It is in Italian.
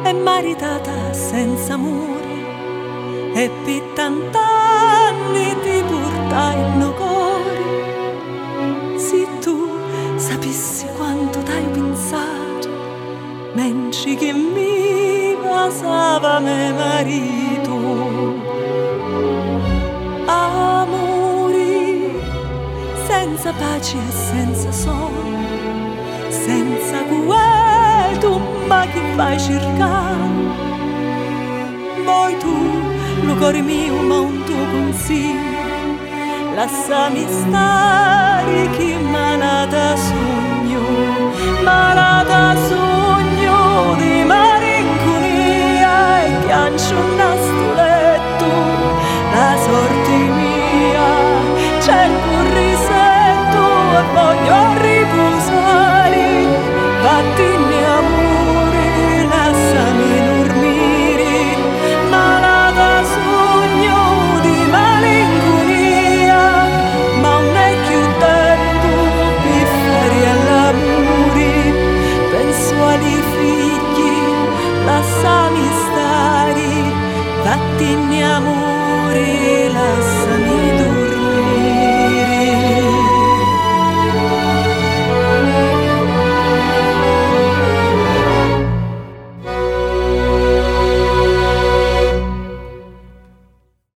è maritata senza muri e per tant'anni ti portai in cuore. Se tu sapissi quanto t'hai pensato mentre che mi passava me marito. Amori senza pace e senza sonno, senza tu ma chi fai cercare? Voi tu, lo cuore mio, ma un tuo consiglio, lasciami stare che malata sogno di malinconia e piancio un sto letto, la sorte mia, cerco un risetto e voglio riposare, vattene amore, lasciami dormire, malata sogno di malinconia, ma non è più tempo per fare all'amore, penso ai figli, lasciami stare, vattene amore, lasciami